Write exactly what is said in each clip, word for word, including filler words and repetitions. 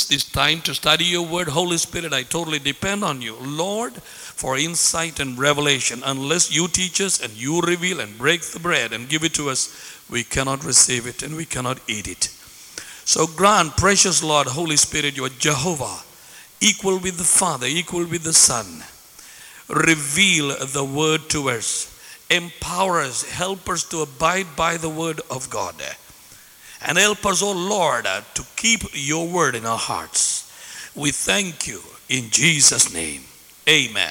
This is time to study your word. Holy Spirit, I totally depend on you, Lord, for insight and revelation. Unless you teach us and you reveal and break the bread and give it to us, we cannot receive it and we cannot eat it. So grant, precious Lord, Holy Spirit, you are Jehovah, equal with the Father, equal with the Son. Reveal the word to us. Empower us. Help us to abide by the word of God. And help us, oh Lord, to keep your word in our hearts. We thank you in Jesus' name. Amen.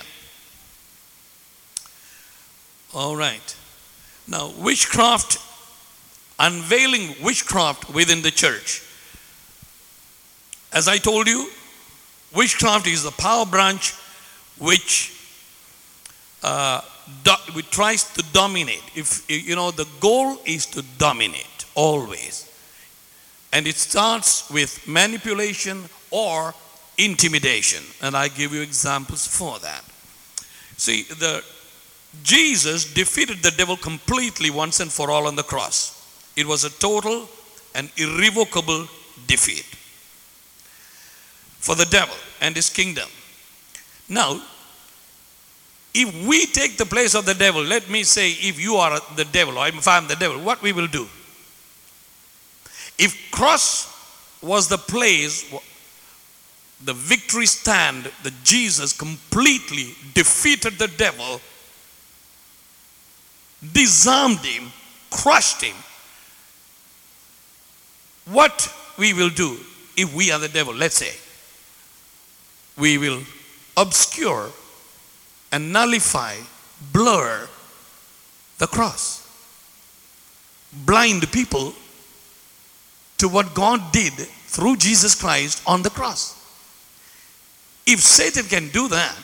All right. Now, witchcraft, unveiling witchcraft within the church. As I told you, witchcraft is the power branch which uh, do, which tries to dominate. If you know, the goal is to dominate always. And it starts with manipulation or intimidation. And I give you examples for that. See, the Jesus defeated the devil completely once and for all on the cross. It was a total and irrevocable defeat for the devil and his kingdom. Now, if we take the place of the devil, let me say, if you are the devil or if I am the devil, what we will do? If cross was the place, the victory stand that Jesus completely defeated the devil, disarmed him, crushed him, what we will do if we are the devil, let's say, we will obscure and nullify, blur the cross, blind people to what God did through Jesus Christ on the cross. If Satan can do that,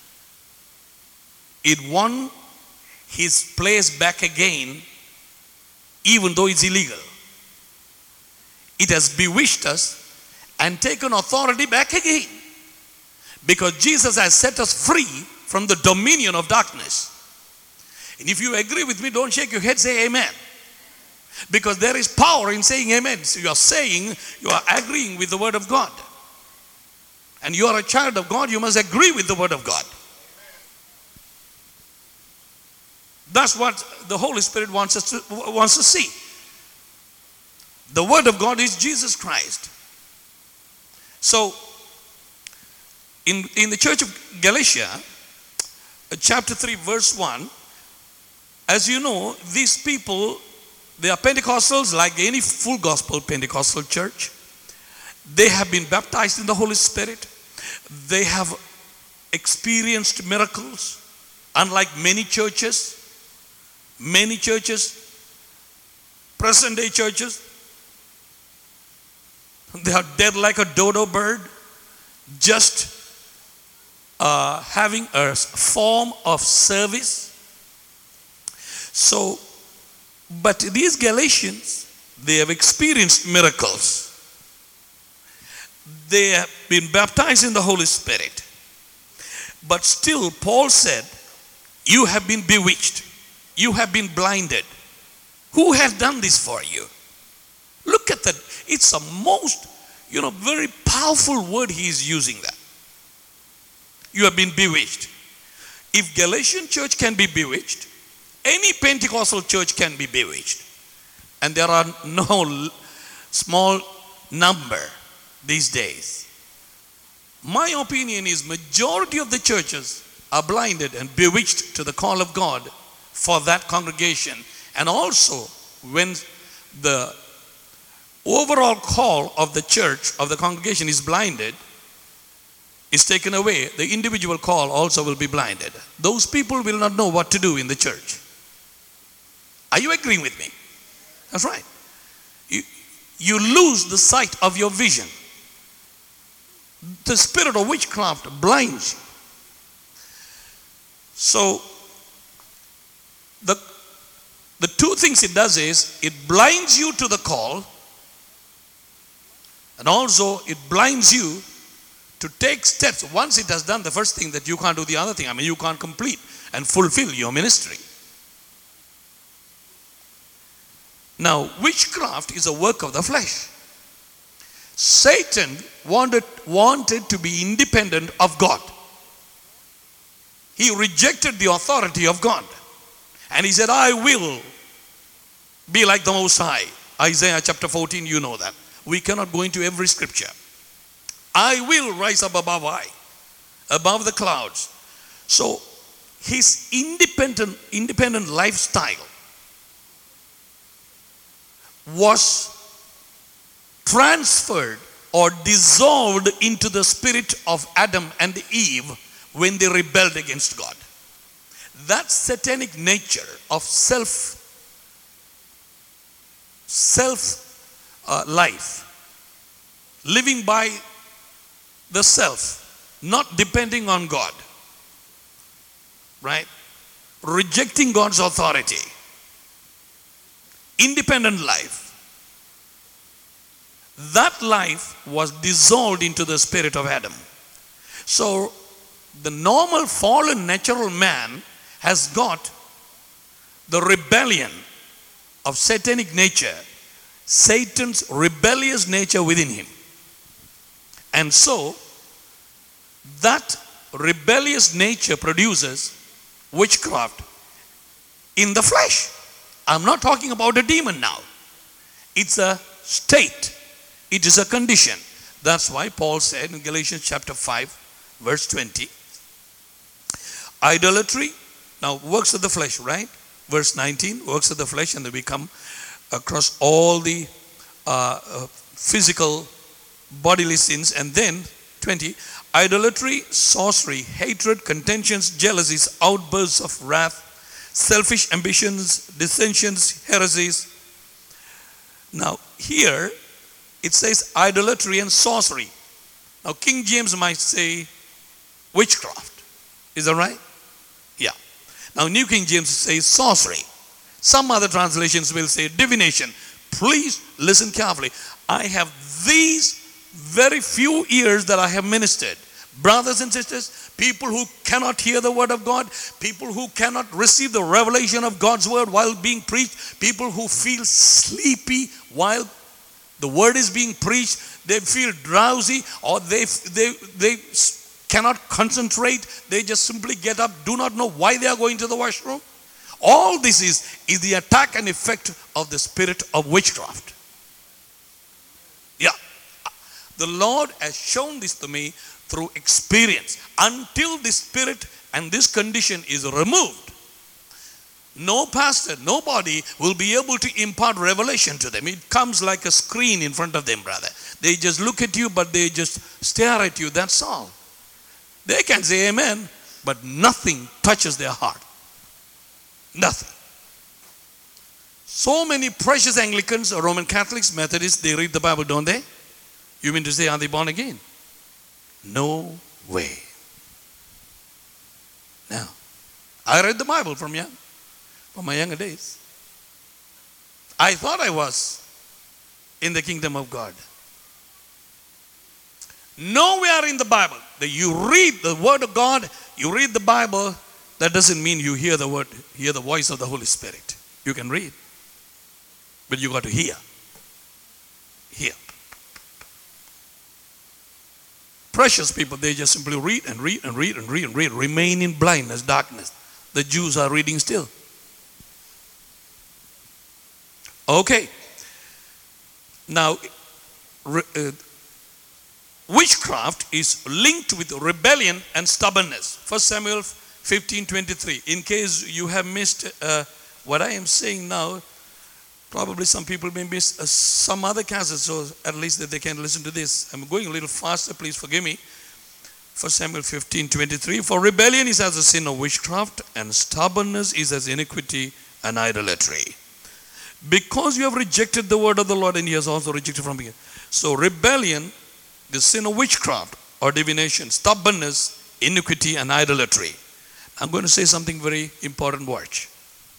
it won his place back again, even though it's illegal. It has bewitched us and taken authority back again, because Jesus has set us free from the dominion of darkness. And if you agree with me, don't shake your head, say amen. Because there is power in saying amen. So you are saying, you are agreeing with the word of God. And you are a child of God, you must agree with the word of God. That's what the Holy Spirit wants us to, wants to see. The word of God is Jesus Christ. So, in, in the church of Galatia, chapter three, verse one, as you know, these people, they are Pentecostals like any full gospel Pentecostal church. They have been baptized in the Holy Spirit. They have experienced miracles, unlike many churches. Many churches, present day churches, they are dead like a dodo bird, just uh, having a form of service. So, but these Galatians, they have experienced miracles. They have been baptized in the Holy Spirit. But still, Paul said, you have been bewitched. You have been blinded. Who has done this for you? Look at that. It's a most, you know, very powerful word he is using that. You have been bewitched. If Galatian church can be bewitched, any Pentecostal church can be bewitched. And there are no small number these days. My opinion is majority of the churches are blinded and bewitched to the call of God for that congregation. And also when the overall call of the church, of the congregation is blinded, is taken away, the individual call also will be blinded. Those people will not know what to do in the church. Are you agreeing with me? That's right. You, you lose the sight of your vision. The spirit of witchcraft blinds you. So, the, the two things it does is, it blinds you to the call, and also it blinds you to take steps. Once it has done the first thing, that you can't do the other thing. I mean, you can't complete and fulfill your ministry. Now, witchcraft is a work of the flesh. Satan wanted, wanted to be independent of God. He rejected the authority of God. And he said, I will be like the Most High. Isaiah chapter fourteen, you know that. We cannot go into every scripture. I will rise up above high, above the clouds. So his independent, independent lifestyle was transferred or dissolved into the spirit of Adam and Eve when they rebelled against God. That satanic nature of self, self uh, life, living by the self, not depending on God, right? Rejecting God's authority, independent life. That life was dissolved into the spirit of Adam. So the normal fallen natural man has got the rebellion of satanic nature, Satan's rebellious nature within him. And so that rebellious nature produces witchcraft in the flesh. I'm not talking about a demon now. It's a state. It is a condition. That's why Paul said in Galatians chapter five, verse twenty, idolatry, now works of the flesh, right? Verse nineteen, works of the flesh, and they become across all the uh, uh, physical bodily sins. And then twenty, idolatry, sorcery, hatred, contentions, jealousies, outbursts of wrath, selfish ambitions, dissensions, heresies. Now here it says idolatry and sorcery. Now King James might say witchcraft. Is that right? Yeah. Now New King James says sorcery. Some other translations will say divination. Please listen carefully. I have these very few years that I have ministered. Brothers and sisters, people who cannot hear the word of God, people who cannot receive the revelation of God's word while being preached, people who feel sleepy while the word is being preached, they feel drowsy, or they, they, they cannot concentrate, they just simply get up, do not know why they are going to the washroom. All this is, is the attack and effect of the spirit of witchcraft. Yeah. The Lord has shown this to me through experience. Until this spirit and this condition is removed, no pastor, nobody will be able to impart revelation to them. It comes like a screen in front of them, brother. They just look at you, but they just stare at you. That's all. They can say amen, but nothing touches their heart. Nothing. So many precious Anglicans, or Roman Catholics, Methodists, they read the Bible, don't they? You mean to say, are they born again? No way. Now, I read the Bible from young, from my younger days. I thought I was in the kingdom of God. Nowhere in the Bible that you read the word of God, you read the Bible, that doesn't mean you hear the word, hear the voice of the Holy Spirit. You can read, but you got to hear. Hear. Precious people, they just simply read and read and read and read and read, remain in blindness, darkness. The Jews are reading still. Okay. Now, uh, witchcraft is linked with rebellion and stubbornness. First Samuel fifteen twenty-three. In case you have missed uh, what I am saying now, probably some people may miss uh, some other cases, so at least that they can listen to this. I'm going a little faster, please forgive me. First Samuel fifteen twenty-three. For rebellion is as a sin of witchcraft, and stubbornness is as iniquity and idolatry. Because you have rejected the word of the Lord, and he has also rejected from you. So rebellion, the sin of witchcraft or divination, stubbornness, iniquity and idolatry. I'm going to say something very important, watch.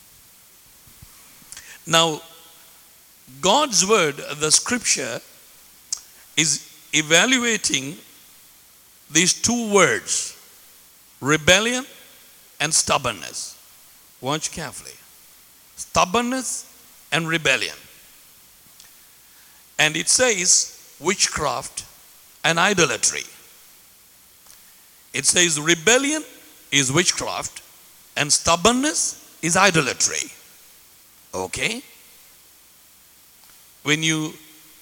Now, God's word, the scripture, is evaluating these two words, rebellion and stubbornness. Watch carefully. Stubbornness and rebellion. And it says, witchcraft, and idolatry. It says rebellion is witchcraft and stubbornness is idolatry. Okay? When you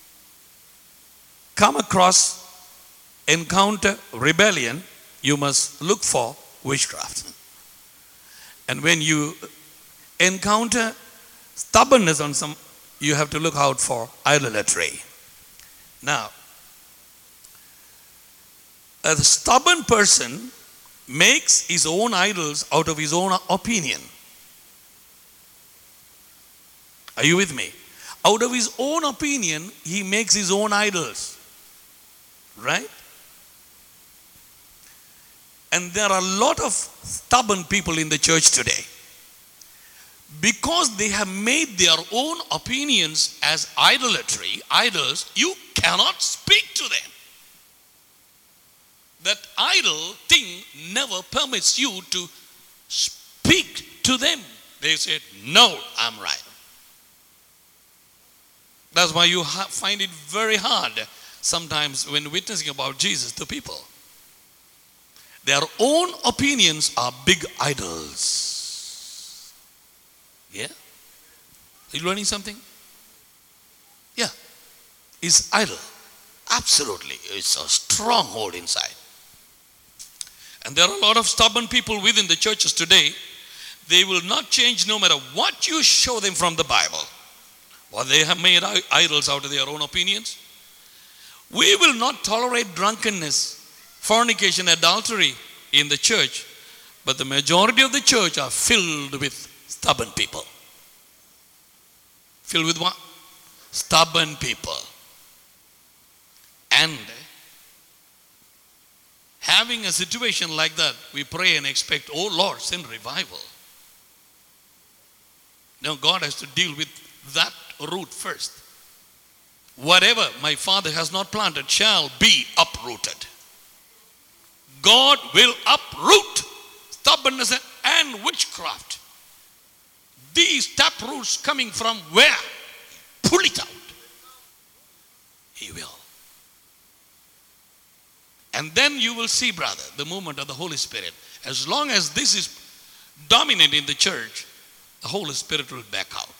come across, encounter rebellion, you must look for witchcraft. And when you encounter stubbornness on some, you have to look out for idolatry. Now, a stubborn person makes his own idols out of his own opinion. Are you with me? Out of his own opinion, he makes his own idols. Right? And there are a lot of stubborn people in the church today. Because they have made their own opinions as idolatry, idols, you cannot speak to them. That idol thing never permits you to speak to them. They said, no, I'm right. That's why you ha- find it very hard sometimes when witnessing about Jesus to people. Their own opinions are big idols. Yeah? Are you learning something? Yeah. It's idol. Absolutely. It's a stronghold inside. And there are a lot of stubborn people within the churches today. They will not change no matter what you show them from the Bible. Or they have made idols out of their own opinions. We will not tolerate drunkenness, fornication, adultery in the church. But the majority of the church are filled with stubborn people. Filled with what? Stubborn people. And having a situation like that, we pray and expect, oh Lord, send revival. Now God has to deal with that root first. Whatever my Father has not planted shall be uprooted. God will uproot stubbornness and witchcraft. These tap roots coming from where? Pull it out. He will. And then you will see, brother, the movement of the Holy Spirit. As long as this is dominant in the church, the Holy Spirit will back out.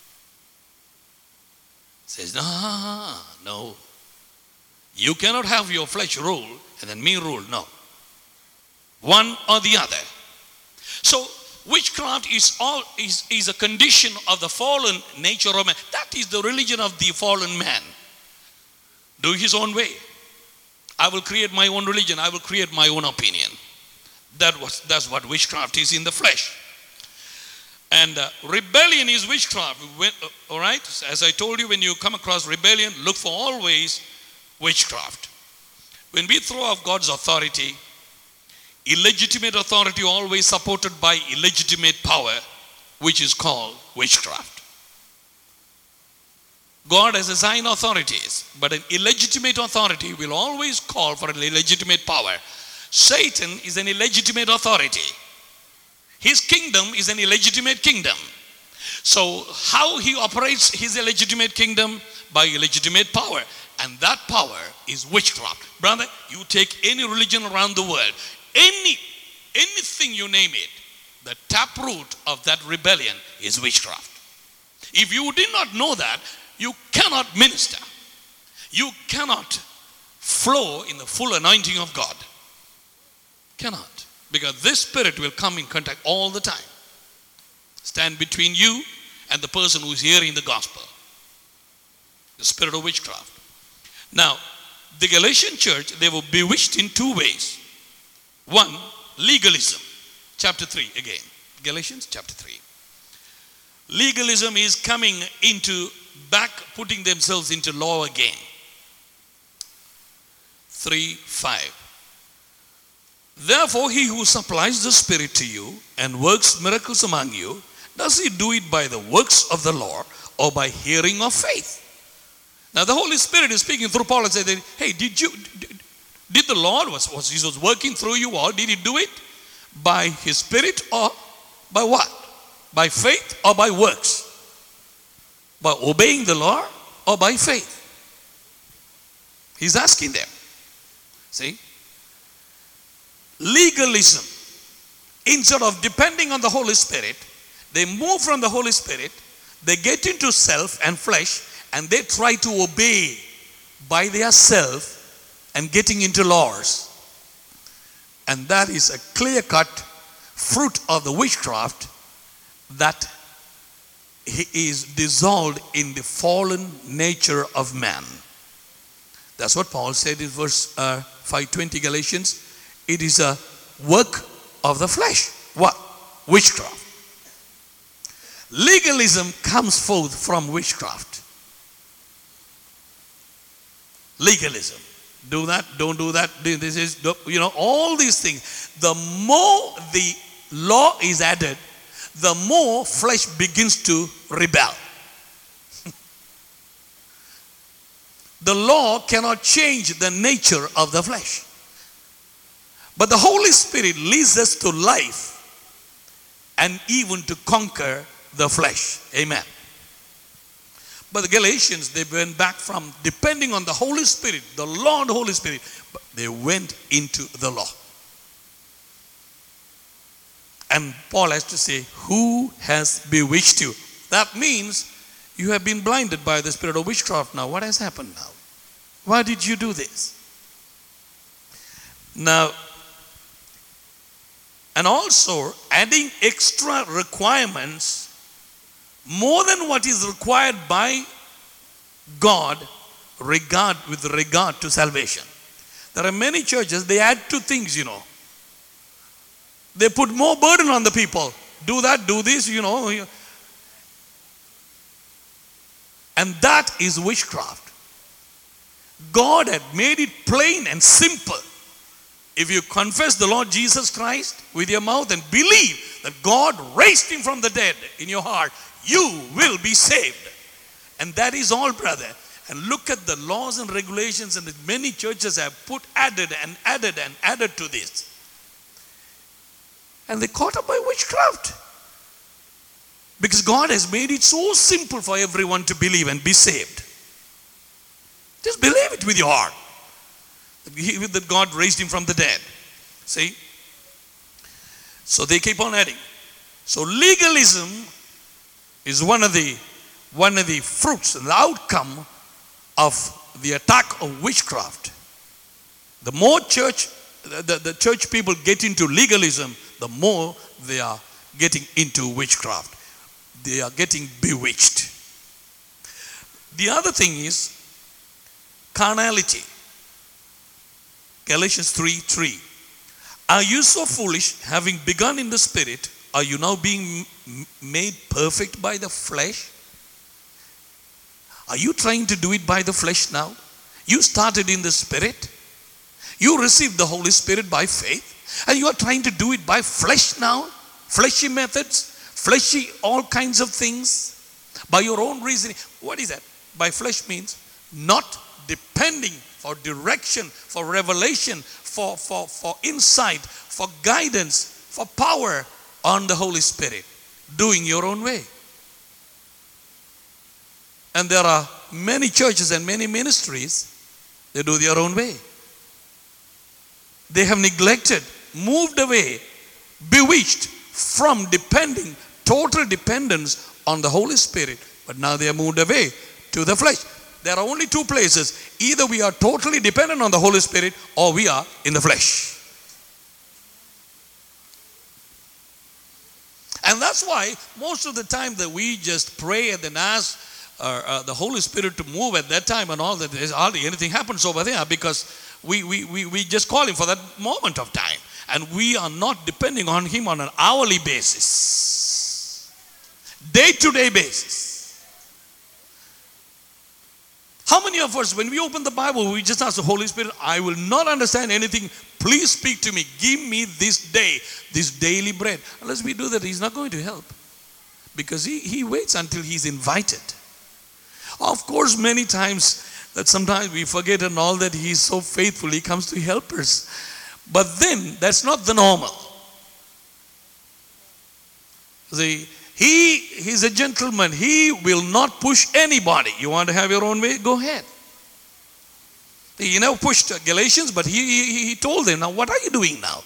Says, no, no. You cannot have your flesh rule and then me rule. No. One or the other. So, witchcraft is all is, is a condition of the fallen nature of man. That is the religion of the fallen man. Do his own way. I will create my own religion. I will create my own opinion. That was, that's what witchcraft is in the flesh. And uh, rebellion is witchcraft. When, uh, all right? As I told you, when you come across rebellion, look for always witchcraft. When we throw off God's authority, illegitimate authority always supported by illegitimate power, which is called witchcraft. God has assigned authorities, but an illegitimate authority will always call for an illegitimate power. Satan is an illegitimate authority. His kingdom is an illegitimate kingdom. So how he operates his illegitimate kingdom? By illegitimate power. And that power is witchcraft. Brother, you take any religion around the world, any anything you name it, the taproot of that rebellion is witchcraft. If you did not know that, you cannot minister. You cannot flow in the full anointing of God. Cannot. Because this spirit will come in contact all the time. Stand between you and the person who is hearing the gospel. The spirit of witchcraft. Now, the Galatian church, they were bewitched in two ways. One, legalism. Chapter three again. Galatians chapter three. Legalism is coming into back, putting themselves into law again. three, five. Therefore, he who supplies the Spirit to you and works miracles among you, does he do it by the works of the law or by hearing of faith? Now, the Holy Spirit is speaking through Paul and saying, hey, did you, did the Lord, was, was Jesus working through you, or did he do it by his Spirit or by what? By faith or by works? By obeying the law or by faith? He's asking them. See? Legalism. Instead of depending on the Holy Spirit, they move from the Holy Spirit, they get into self and flesh, and they try to obey by their self and getting into laws. And that is a clear-cut fruit of the witchcraft that is dissolved in the fallen nature of man. That's what Paul said in verse uh, five twenty Galatians. It is a work of the flesh. What? Witchcraft. Legalism comes forth from witchcraft. Legalism. Do that, don't do that. This is, you know, all these things. The more the law is added, the more flesh begins to rebel. The law cannot change the nature of the flesh. But the Holy Spirit leads us to life and even to conquer the flesh. Amen. But the Galatians, they went back from depending on the Holy Spirit, the law and the Holy Spirit, but they went into the law. And Paul has to say, who has bewitched you? That means you have been blinded by the spirit of witchcraft now. What has happened now? Why did you do this? Now, and also adding extra requirements more than what is required by God regard with regard to salvation. There are many churches, they add two things, you know. They put more burden on the people. Do that, do this, you know. And that is witchcraft. God had made it plain and simple. If you confess the Lord Jesus Christ with your mouth and believe that God raised him from the dead in your heart, you will be saved. And that is all, brother. And look at the laws and regulations, and many churches have put added and added and added to this. And they caught up by witchcraft. Because God has made it so simple for everyone to believe and be saved. Just believe it with your heart. That God raised him from the dead. See? So they keep on adding. So legalism is one of the one of the fruits and the outcome of the attack of witchcraft. The more church the, the church people get into legalism, the more they are getting into witchcraft. They are getting bewitched. The other thing is carnality. Galatians three three. Are you so foolish, having begun in the spirit, are you now being made perfect by the flesh? Are you trying to do it by the flesh now? You started in the spirit. You received the Holy Spirit by faith. And you are trying to do it by flesh now? Fleshy methods? Fleshy all kinds of things? By your own reasoning? What is that? By flesh means not depending for direction, for revelation, for, for, for insight, for guidance, for power on the Holy Spirit. Doing your own way. And there are many churches and many ministries, they do their own way. They have neglected, moved away, bewitched from depending, total dependence on the Holy Spirit. But now they are moved away to the flesh. There are only two places. Either we are totally dependent on the Holy Spirit or we are in the flesh. And that's why most of the time that we just pray and then ask uh, uh, the Holy Spirit to move at that time and all that, there's hardly anything happens over there because we, we, we, we just call him for that moment of time. And we are not depending on him on an hourly basis. Day-to-day basis. How many of us, when we open the Bible, we just ask the Holy Spirit, I will not understand anything. Please speak to me. Give me this day, this daily bread. Unless we do that, he's not going to help. Because he, he waits until he's invited. Of course, many times that sometimes we forget and all that he's so faithful, he comes to help us. But then, that's not the normal. See, He is a gentleman. He will not push anybody. You want to have your own way? Go ahead. He never pushed Galatians, but he, he, he told them, now what are you doing now?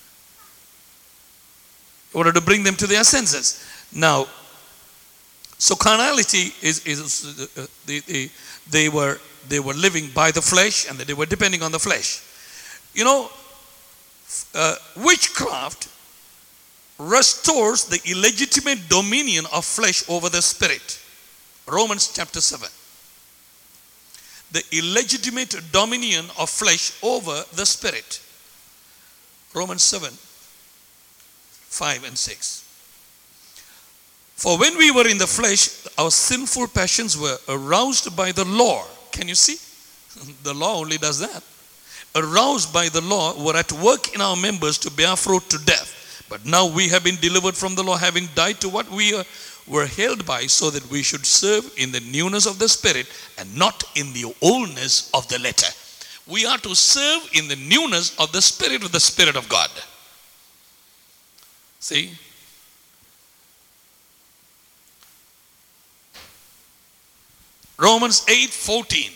In order to bring them to their senses. Now, so carnality is, is uh, they, they, they, were, they were living by the flesh and they were depending on the flesh. You know, uh, witchcraft restores the illegitimate dominion of flesh over the spirit. Romans chapter seven. The illegitimate dominion of flesh over the spirit. Romans seven, five and six. For when we were in the flesh, our sinful passions were aroused by the law. Can you see? The law only does that. Aroused by the law, were at work in our members to bear fruit to death. But now we have been delivered from the law, having died to what we are, were held by, so that we should serve in the newness of the Spirit and not in the oldness of the letter. We are to serve in the newness of the Spirit of the Spirit of God. See? Romans eight fourteen.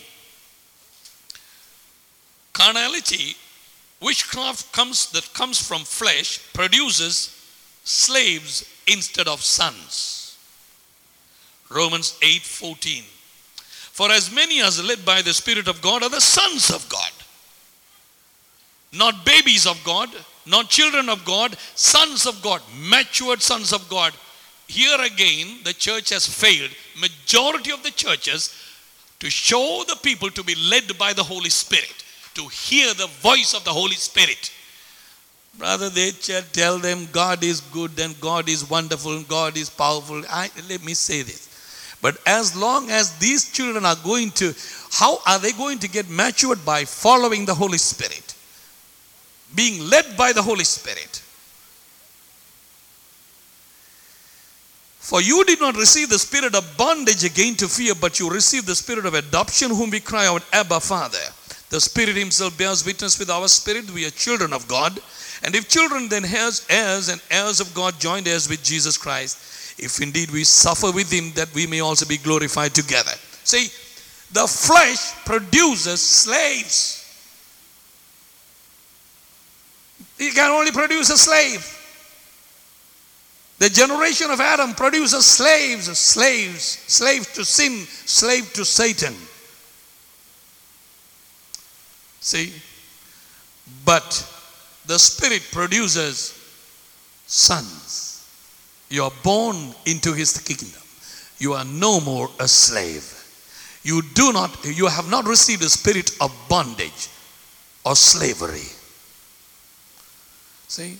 Carnality, witchcraft comes that comes from flesh, produces slaves instead of sons. Romans eight fourteen. For as many as are led by the Spirit of God are the sons of God. Not babies of God, not children of God, sons of God, matured sons of God. Here again, the church has failed. Majority of the churches to show the people to be led by the Holy Spirit, to hear the voice of the Holy Spirit. Brother, they tell them God is good and God is wonderful and God is powerful. I, let me say this. But as long as these children are going to, how are they going to get matured? By following the Holy Spirit. Being led by the Holy Spirit. For you did not receive the spirit of bondage again to fear, but you received the spirit of adoption, whom we cry out, Abba, Father. The Spirit Himself bears witness with our spirit, we are children of God. And if children, then heirs, heirs and heirs of God, joined heirs with Jesus Christ. If indeed we suffer with Him, that we may also be glorified together. See, the flesh produces slaves. It can only produce a slave. The generation of Adam produces slaves, slaves, slaves to sin, slave to Satan. See, but the Spirit produces sons. You are born into His kingdom. You are no more a slave. You do not, you have not received a spirit of bondage or slavery. See?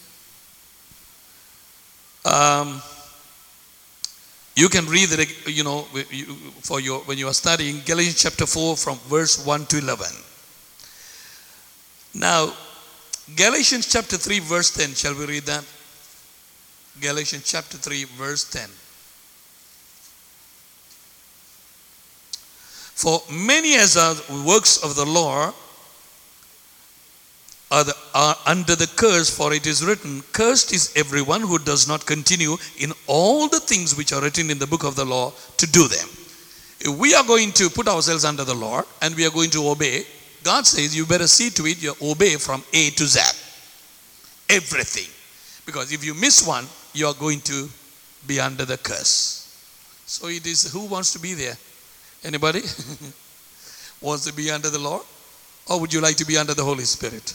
Um, you can read it, you know, for your, when you are studying Galatians chapter four from verse one to eleven. Now, Galatians chapter three verse ten, shall we read that? Galatians chapter three verse ten. For many as are works of the law are, the, are under the curse, for it is written, cursed is everyone who does not continue in all the things which are written in the book of the law to do them. If we are going to put ourselves under the law and we are going to obey, God says you better see to it you obey from A to Z. Everything. Because if you miss one, you are going to be under the curse. So it is, who wants to be there? Anybody? Wants to be under the law? Or would you like to be under the Holy Spirit?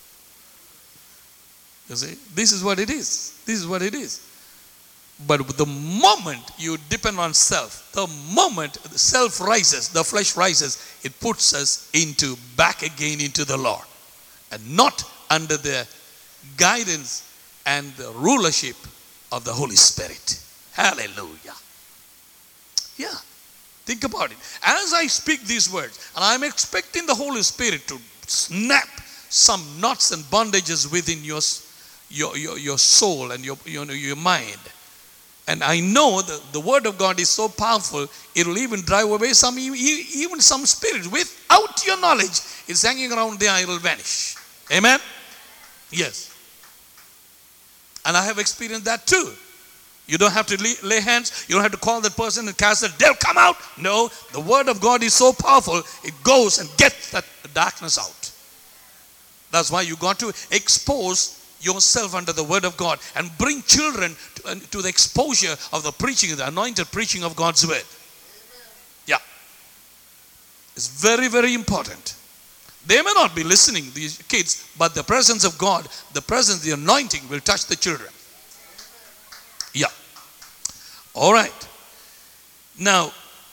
You see, this is what it is. This is what it is. But the moment you depend on self, the moment the self rises, the flesh rises, it puts us into, back again into the law. And not under the guidance and the rulership of the Holy Spirit. Hallelujah. Yeah. Think about it. As I speak these words, and I'm expecting the Holy Spirit to snap some knots and bondages within your, your, your, your soul and your, your, your mind. And I know that the word of God is so powerful, it will even drive away some, even some spirits. Without your knowledge, it's hanging around there, it will vanish. Amen? Yes. And I have experienced that too. You don't have to lay, lay hands. You don't have to call that person and cast the devil, come out. No, the word of God is so powerful, it goes and gets that darkness out. That's why you got to expose yourself under the word of God and bring children to, uh, to the exposure of the preaching, the anointed preaching of God's word. Yeah. It's very, very important. They may not be listening, these kids, but the presence of God, the presence, the anointing will touch the children. Yeah. All right. Now,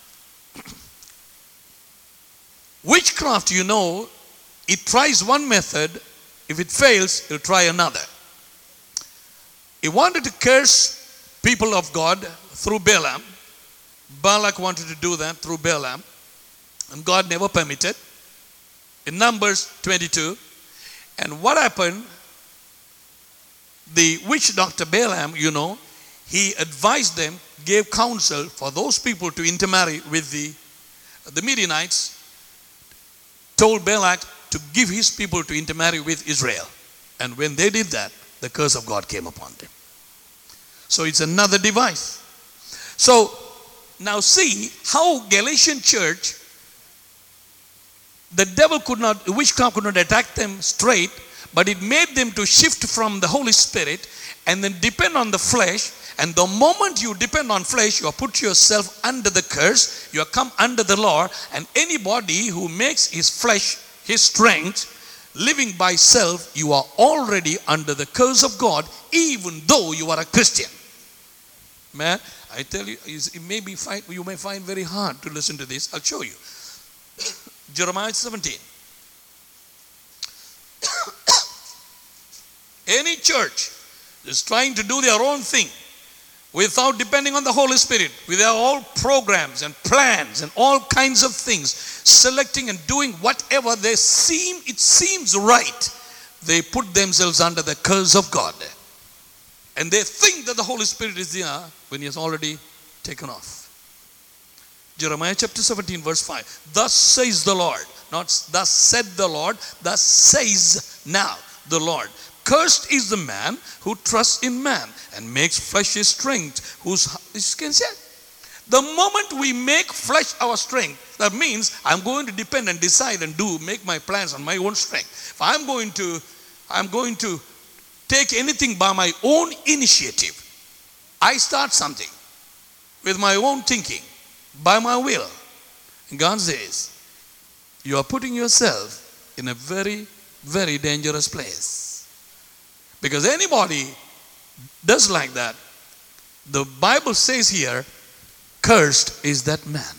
witchcraft, you know, it tries one method. If it fails, it'll try another. He wanted to curse people of God through Balaam. Balak wanted to do that through Balaam. And God never permitted. In Numbers twenty-two. And what happened? The witch doctor Balaam, you know, he advised them, gave counsel for those people to intermarry with the, the Midianites, told Balak to give his people to intermarry with Israel. And when they did that, the curse of God came upon them. So it's another device. So now see how Galatian church, the devil could not, witchcraft could not attack them straight, but it made them to shift from the Holy Spirit and then depend on the flesh. And the moment you depend on flesh, you have put yourself under the curse. You have come under the law. And anybody who makes his flesh his strength, living by self, you are already under the curse of God, even though you are a Christian. Man, I tell you, it may be find, you may find very hard to listen to this. I'll show you. Jeremiah seventeen. Any church is trying to do their own thing without depending on the Holy Spirit, with their all programs and plans and all kinds of things, selecting and doing whatever they seem, it seems right, they put themselves under the curse of God. And they think that the Holy Spirit is there when he has already taken off. Jeremiah chapter seventeen verse five. Thus says the Lord, not thus said the Lord, thus says now the Lord. Cursed is the man who trusts in man and makes flesh his strength, whose, you can say, the moment we make flesh our strength, that means I'm going to depend and decide and do, make my plans on my own strength. If I'm going to, I'm going to take anything by my own initiative, I start something with my own thinking, by my will. And God says, you are putting yourself in a very, very dangerous place. Because anybody does like that, the Bible says here, cursed is that man.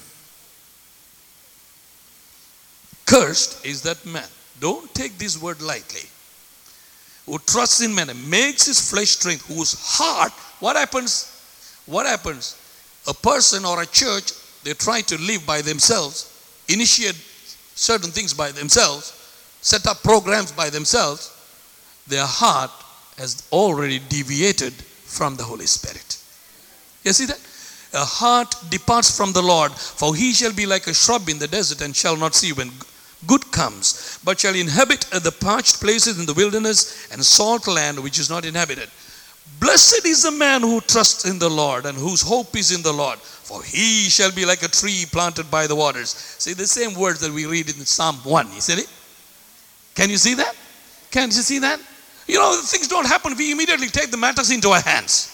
Cursed is that man. Don't take this word lightly. Who trusts in man and makes his flesh strength, whose heart, what happens? What happens? A person or a church, they try to live by themselves, initiate certain things by themselves, set up programs by themselves. Their heart has already deviated from the Holy Spirit. You see that? A heart departs from the Lord, for he shall be like a shrub in the desert and shall not see when good comes, but shall inhabit the parched places in the wilderness and salt land which is not inhabited. Blessed is the man who trusts in the Lord and whose hope is in the Lord, for he shall be like a tree planted by the waters. See the same words that we read in Psalm one. You see it? Can you see that? Can you see that? You know, things don't happen. We immediately take the matters into our hands.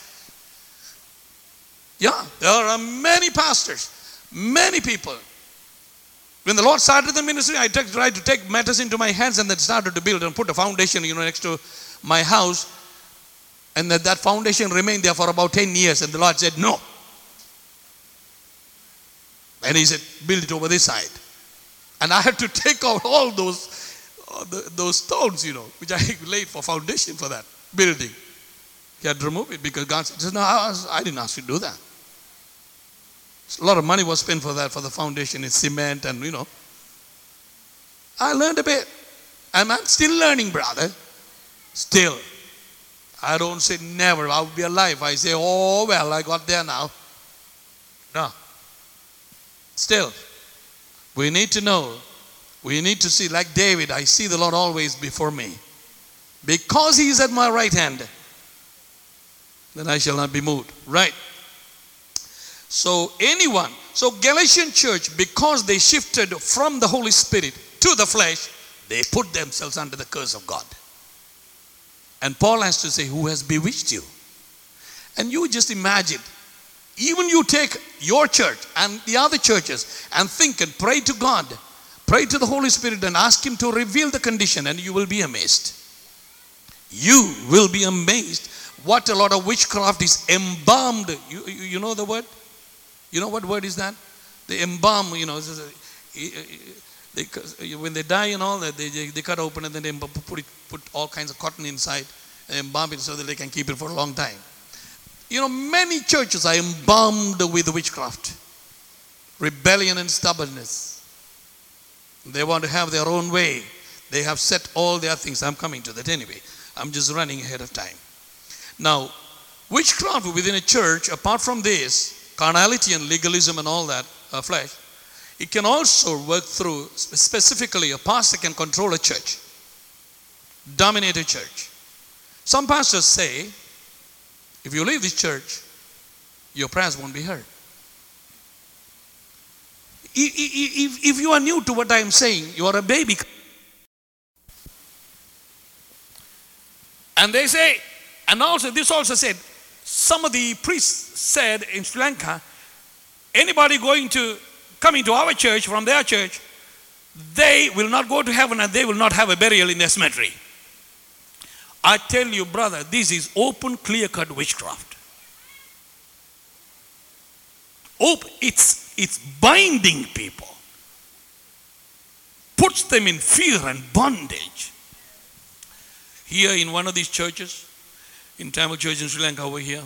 Yeah, there are many pastors, many people. When the Lord started the ministry, I tried to take matters into my hands and then started to build and put a foundation, you know, next to my house. And that, that foundation remained there for about ten years. And the Lord said, no. And he said, build it over this side. And I had to take out all those Uh, the, those stones, you know, which I laid for foundation for that building. He had to remove it because God said, no, I, was, I didn't ask you to do that. So a lot of money was spent for that, for the foundation in cement and, you know. I learned a bit. And I'm still learning, brother. Still. I don't say never, I'll be alive. I say, oh, well, I got there now. No. Still. We need to know. We need to see, like David, I see the Lord always before me. Because he is at my right hand. then I shall not be moved. Right. So anyone, so Galatian church, because they shifted from the Holy Spirit to the flesh, they put themselves under the curse of God. And Paul has to say, who has bewitched you? And you just imagine, even you take your church and the other churches and think and pray to God, pray to the Holy Spirit and ask Him to reveal the condition, and you will be amazed. You will be amazed what a lot of witchcraft is embalmed. You, you, you know the word? You know what word is that? They embalm, you know, they, when they die and all that, they, they, they cut open and then they put, it, put all kinds of cotton inside and embalm it so that they can keep it for a long time. You know, many churches are embalmed with witchcraft, rebellion and stubbornness. They want to have their own way. They have set all their things. I'm coming to that anyway. I'm just running ahead of time. Now, witchcraft within a church, apart from this, carnality and legalism and all that, uh, flesh, it can also work through, specifically, a pastor can control a church, dominate a church. Some pastors say, if you leave this church, your prayers won't be heard. If, if you are new to what I am saying, you are a baby. And they say, and also this also said, some of the priests said in Sri Lanka, anybody going to coming to our church from their church, they will not go to heaven and they will not have a burial in their cemetery. I tell you, brother, this is open, clear-cut witchcraft. Open, it's, it's binding people. Puts them in fear and bondage. Here in one of these churches, in Tamil Church in Sri Lanka over here,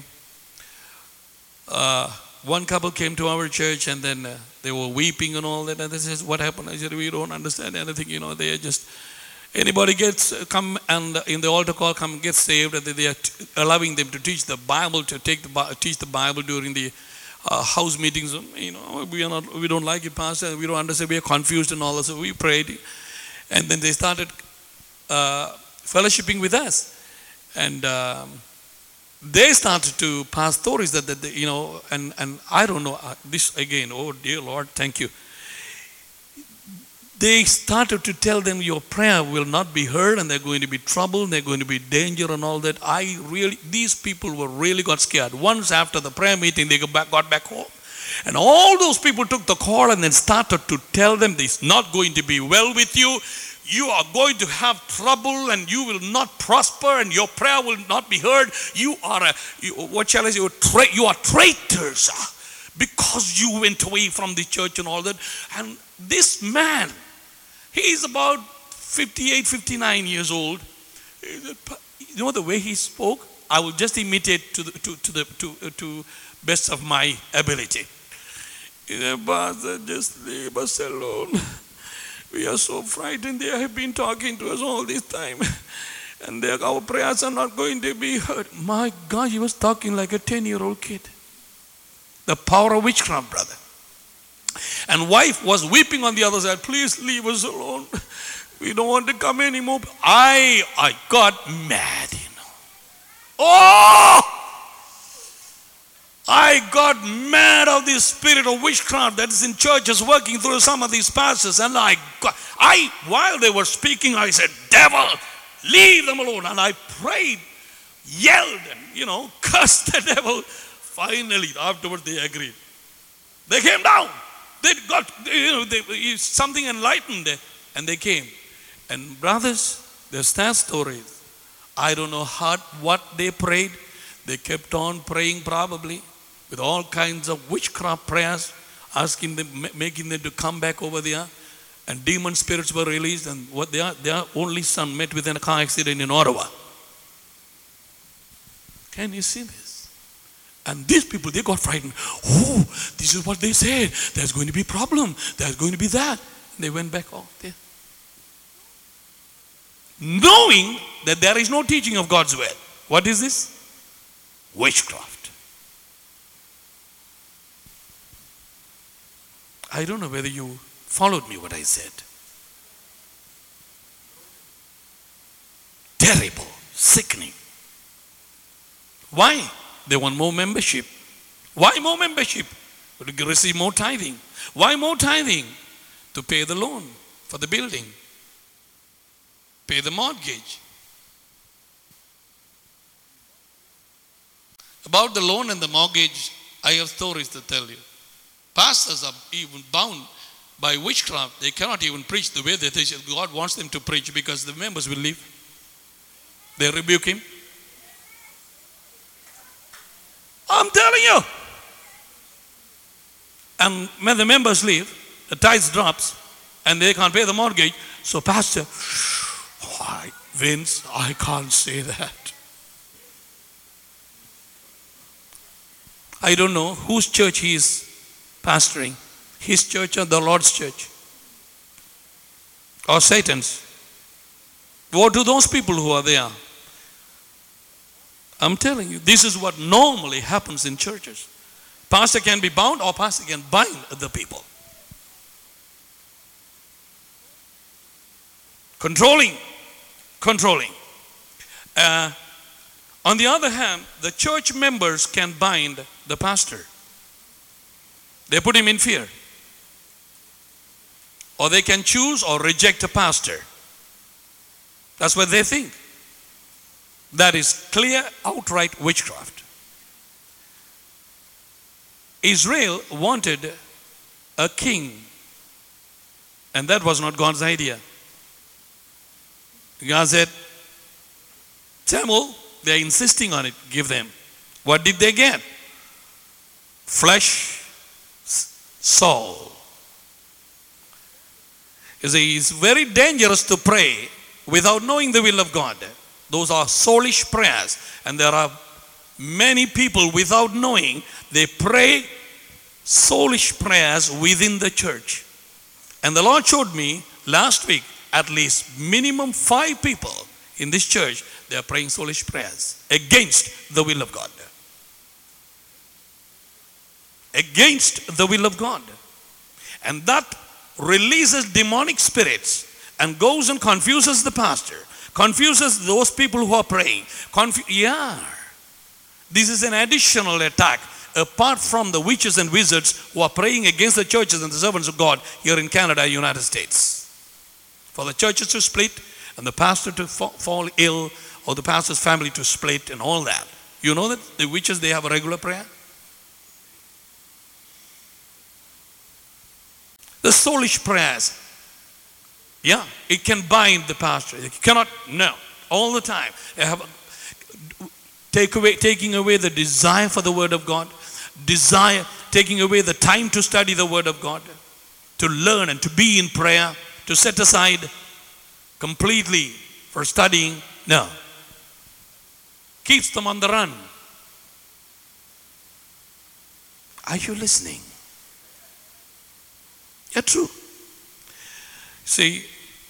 uh, one couple came to our church and then uh, they were weeping and all that. And they said, what happened? I said, we don't understand anything. You know, they are just, anybody gets, uh, come and uh, in the altar call, come get saved. And they are t- allowing them to teach the Bible, to take the teach the Bible during the uh, house meetings. You know, we are not, we don't like it, Pastor. We don't understand. We are confused and all that. So we prayed. And then they started uh, fellowshipping with us. And um, they started to pass stories that, that they, you know, and, and I don't know, uh, this again, oh dear Lord, thank you. They started to tell them your prayer will not be heard and they're going to be trouble, and they're going to be danger and all that. I really, these people were really got scared. Once after the prayer meeting, they got back, got back home. And all those people took the call and then started to tell them it's not going to be well with you. You are going to have trouble and you will not prosper and your prayer will not be heard. You are a, you, what shall I say, you are, tra- you are traitors because you went away from the church and all that. And this man, he is about fifty-eight, fifty-nine years old. You know the way he spoke? I will just imitate to the, to, to the to, uh, to best of my ability. He said, Pastor, just leave us alone. We are so frightened. They have been talking to us all this time. And our prayers are not going to be heard. My God, he was talking like a ten-year-old kid. The power of witchcraft, brother. And wife was weeping on the other side. Please leave us alone. We don't want to come anymore. I, I got mad, you know. Oh! I got mad of this spirit of witchcraft that is in churches working through some of these pastors. And I got, I, while they were speaking, I said, devil, leave them alone. And I prayed, yelled, and, you know, cursed the devil. Finally, afterwards, they agreed. They came down. They got, you know, they, something enlightened them. And they came. And brothers, there's sad stories. I don't know how, what they prayed. They kept on praying probably with all kinds of witchcraft prayers, asking them, making them to come back over there. And demon spirits were released. And what their, their only son met with a car accident in Ottawa. Can you see this? And these people, they got frightened. Oh, this is what they said. There's going to be a problem. There's going to be that. And they went back out there. Knowing that there is no teaching of God's word. What is this? Witchcraft. I don't know whether you followed me what I said. Terrible, sickening. Why? They want more membership. Why more membership? To receive more tithing. Why more tithing? To pay the loan for the building. Pay the mortgage. About the loan and the mortgage, I have stories to tell you. Pastors are even bound by witchcraft. They cannot even preach the way that they should. God wants them to preach because the members will leave. They rebuke him. I'm telling you. And when the members leave, the tithes drops and they can't pay the mortgage. So pastor, why, Vince, I can't say that. I don't know whose church he is pastoring. His church or the Lord's church? Or Satan's? What do those people who are there? I'm telling you, this is what normally happens in churches. Pastor can be bound or pastor can bind the people. Controlling. Controlling. Uh, on the other hand, the church members can bind the pastor. They put him in fear. Or they can choose or reject a pastor. That's what they think. That is clear, outright witchcraft. Israel wanted a king, and that was not God's idea. God said, Samuel, they are insisting on it, give them. What did they get? Flesh, Saul. You see, it's very dangerous to pray without knowing the will of God. Those are soulish prayers. And there are many people without knowing, they pray soulish prayers within the church. And the Lord showed me last week, at least minimum five people in this church, they are praying soulish prayers against the will of God. Against the will of God. And that releases demonic spirits and goes and confuses the pastor, confuses those people who are praying. Confu- yeah. This is an additional attack apart from the witches and wizards who are praying against the churches and the servants of God here in Canada, United States. For the churches to split and the pastor to fa- fall ill or the pastor's family to split and all that. You know that the witches, they have a regular prayer? The soulish prayers. Yeah, it can bind the pastor. It cannot, no, all the time. They have take away, taking away the desire for the word of God, desire, taking away the time to study the word of God, to learn and to be in prayer, to set aside completely for studying. No. Keeps them on the run. Are you listening? Yeah, true. See,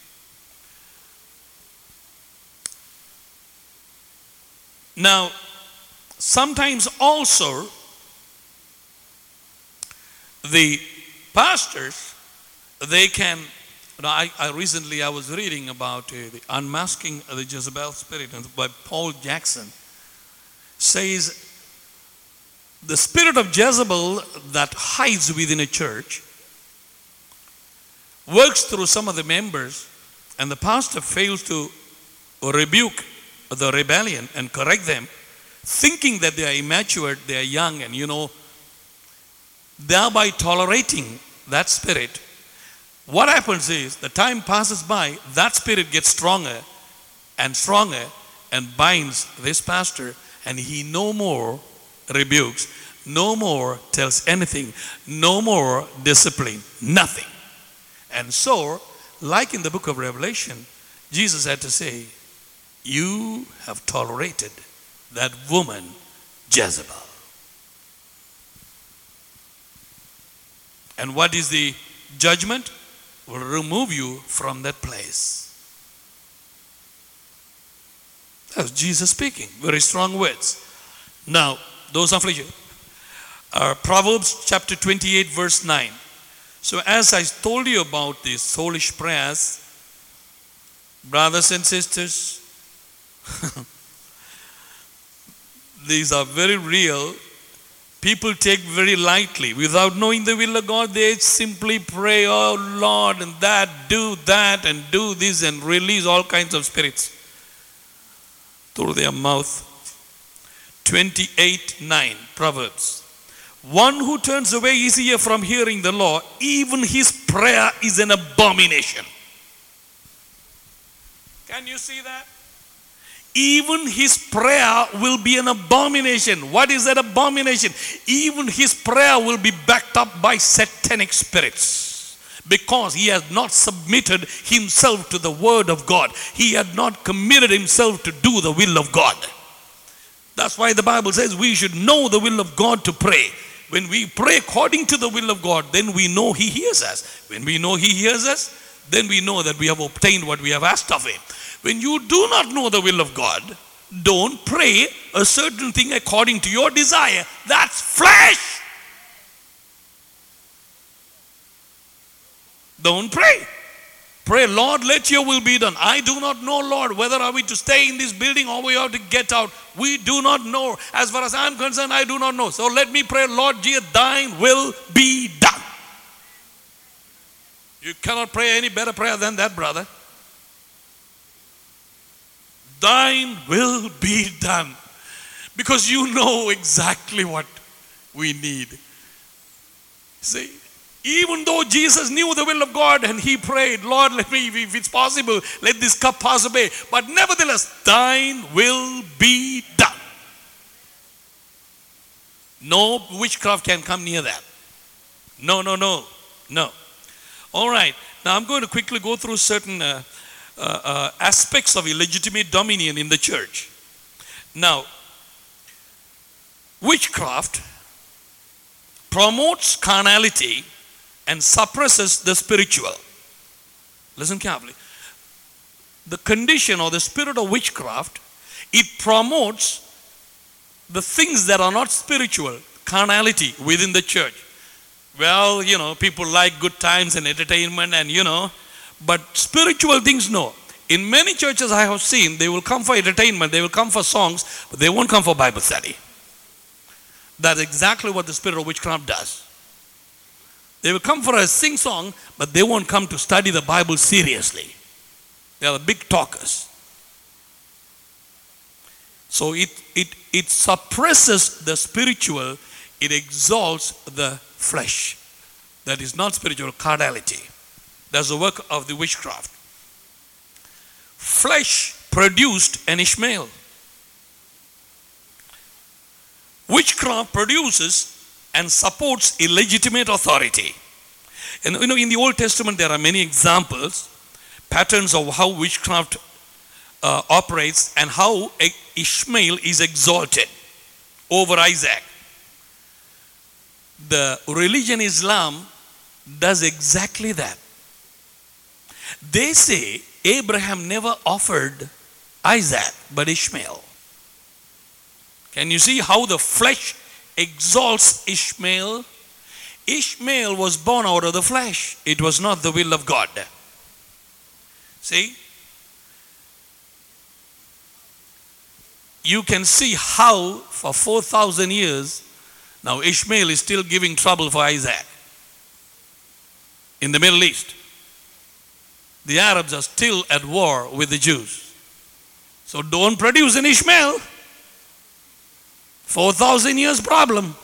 now, sometimes also the pastors, they can, you know, I, I recently I was reading about uh, the unmasking of the Jezebel spirit by Paul Jackson. Says the spirit of Jezebel that hides within a church works through some of the members, and the pastor fails to rebuke the rebellion and correct them, thinking that they are immature, they are young, and you know, thereby tolerating that spirit. What happens is, the time passes by, that spirit gets stronger and stronger and binds this pastor, and he no more rebukes, no more tells anything, no more discipline, nothing. And so, like in the book of Revelation, Jesus had to say, you have tolerated that woman, Jezebel. And what is the judgment? Will remove you from that place. That's Jesus speaking. Very strong words. Now, those are uh, Proverbs chapter twenty-eight, verse nine. So as I told you about these soulish prayers, brothers and sisters, these are very real. People take very lightly. Without knowing the will of God, they simply pray, oh Lord, and that, do that, and do this, and release all kinds of spirits through their mouth. twenty-eight nine, Proverbs. One who turns away his ear from hearing the law, even his prayer is an abomination. Can you see that? Even his prayer will be an abomination. What is that abomination? Even his prayer will be backed up by satanic spirits, because he has not submitted himself to the word of God. He had not committed himself to do the will of God. That's why the Bible says we should know the will of God to pray. When we pray according to the will of God, then we know he hears us. When we know he hears us, then we know that we have obtained what we have asked of him. When you do not know the will of God, don't pray a certain thing according to your desire. That's flesh. Don't pray. Pray, Lord, let your will be done. I do not know, Lord, whether are we to stay in this building or we are to get out. We do not know. As far as I am concerned, I do not know. So let me pray, Lord Jesus, thine will be done. You cannot pray any better prayer than that, brother. Thine will be done. Because you know exactly what we need. See, even though Jesus knew the will of God and he prayed, Lord, let me, if it's possible, let this cup pass away. But nevertheless, thine will be done. No witchcraft can come near that. No, no, no, no. All right. Now I'm going to quickly go through certain uh, uh, uh, aspects of illegitimate dominion in the church. Now, witchcraft promotes carnality and suppresses the spiritual. Listen carefully. The condition or the spirit of witchcraft, it promotes the things that are not spiritual, carnality within the church. Well, you know, people like good times and entertainment and, you know, but spiritual things, no. In many churches I have seen, they will come for entertainment, they will come for songs, but they won't come for Bible study. That's exactly what the spirit of witchcraft does. They will come for a sing song, but they won't come to study the Bible seriously. They are the big talkers. So it, it, it suppresses the spiritual, it exalts the flesh. That is not spiritual, carnality. That's the work of the witchcraft. Flesh produced an Ishmael. Witchcraft produces and supports illegitimate authority. And you know, in the Old Testament there are many examples, patterns of how witchcraft uh, operates and how Ishmael is exalted over Isaac. The religion Islam does exactly that. They say Abraham never offered Isaac but Ishmael. Can you see how the flesh exalts Ishmael? Ishmael was born out of the flesh. It was not the will of God. See? You can see how for four thousand years now Ishmael is still giving trouble for Isaac. In the Middle East, the Arabs are still at war with the Jews. So don't produce an Ishmael. four thousand years problem.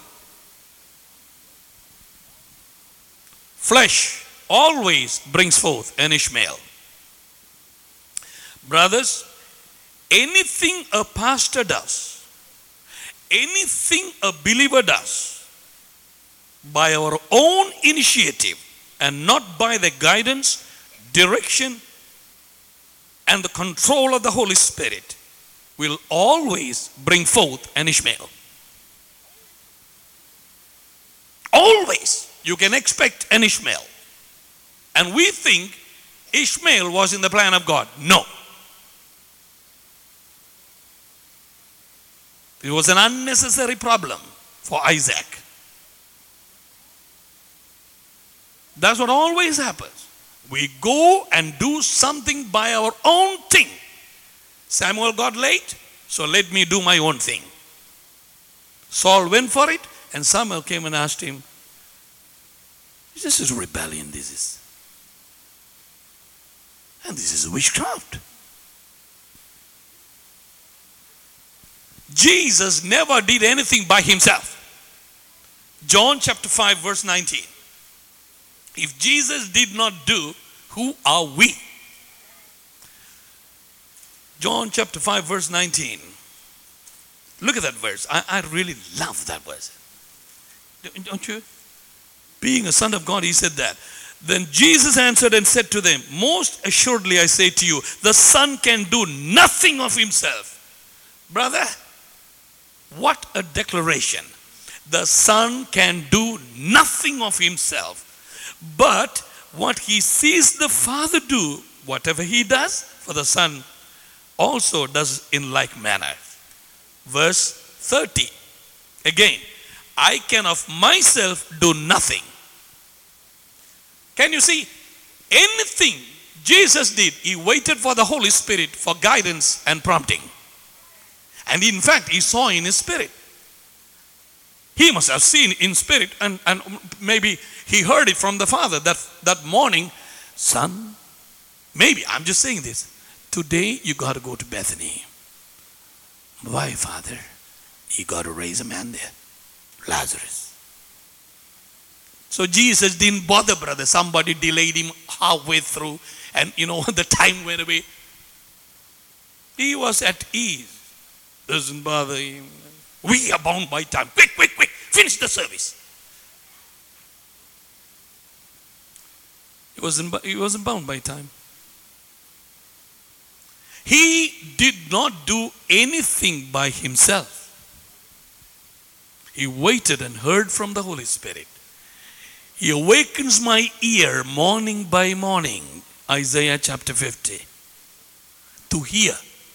Flesh always brings forth an Ishmael. Brothers, anything a pastor does, anything a believer does, by our own initiative and not by the guidance, direction, and the control of the Holy Spirit, will always bring forth an Ishmael. Always. You can expect an Ishmael. And we think Ishmael was in the plan of God. No. It was an unnecessary problem for Isaac. That's what always happens. We go and do something by our own thing. Samuel got late, so let me do my own thing. Saul went for it, and Samuel came and asked him, this is rebellion, this is. And this is witchcraft. Jesus never did anything by himself. John chapter five verse nineteen. If Jesus did not do, who are we? John chapter five verse nineteen. Look at that verse. I, I really love that verse. Don't you? Being a son of God, he said that. Then Jesus answered and said to them, most assuredly I say to you, the Son can do nothing of himself. Brother, what a declaration. The Son can do nothing of himself, but what he sees the Father do, whatever he does for the Son, also does in like manner. Verse thirty. Again, I can of myself do nothing. Can you see? Anything Jesus did, he waited for the Holy Spirit for guidance and prompting. And in fact, he saw in his spirit. He must have seen in spirit, and, and maybe he heard it from the Father that, that morning, son, maybe, I'm just saying this, today you got to go to Bethany. Why, Father? You got to raise a man there, Lazarus. So Jesus didn't bother, brother. Somebody delayed him halfway through, and you know, the time went away. He was at ease. Doesn't bother him. We are bound by time. Quick, quick, quick. Finish the service. He wasn't, he wasn't bound by time. He did not do anything by himself. He waited and heard from the Holy Spirit. He awakens my ear morning by morning, Isaiah chapter fifty, to hear,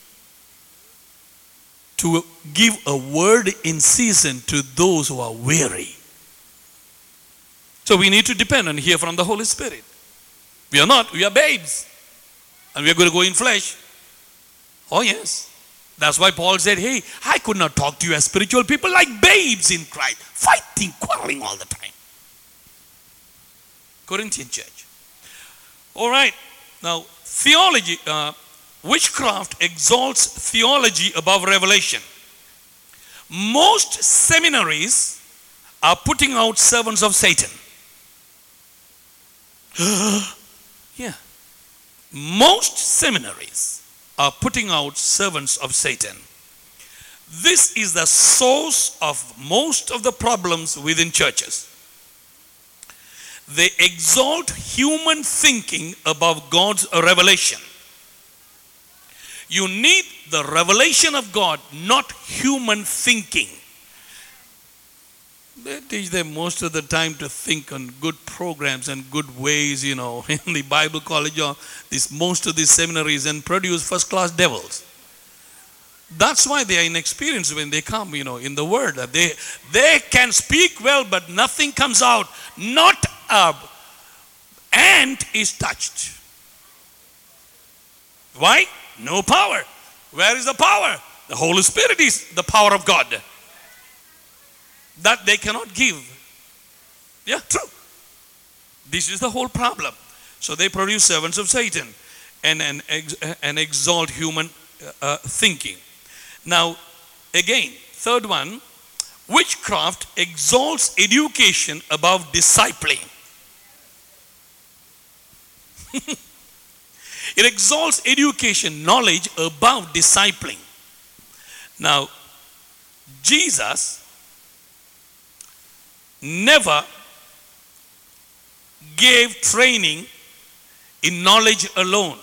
to give a word in season to those who are weary. So we need to depend and hear from the Holy Spirit. We are not, we are babes. And we are going to go in flesh. Oh yes. That's why Paul said, hey, I could not talk to you as spiritual people like babes in Christ, fighting, quarreling all the time. Corinthian church. All right. Now, theology, uh, witchcraft exalts theology above revelation. Most seminaries are putting out servants of Satan. Yeah. Most seminaries are putting out servants of Satan. This is the source of most of the problems within churches. They exalt human thinking above God's revelation. You need the revelation of God, not human thinking. They teach them most of the time to think on good programs and good ways, you know, in the Bible college or this, most of these seminaries, and produce first-class devils. That's why they are inexperienced when they come, you know, in the word. They, they can speak well, but nothing comes out. Not a ant is touched. Why? No power. Where is the power? The Holy Spirit is the power of God. That they cannot give. Yeah, true. This is the whole problem. So they produce servants of Satan and, and, and exalt human uh, thinking. Now, again, third one, witchcraft exalts education above discipling. It exalts education, knowledge above discipling. Now, Jesus never gave training in knowledge alone.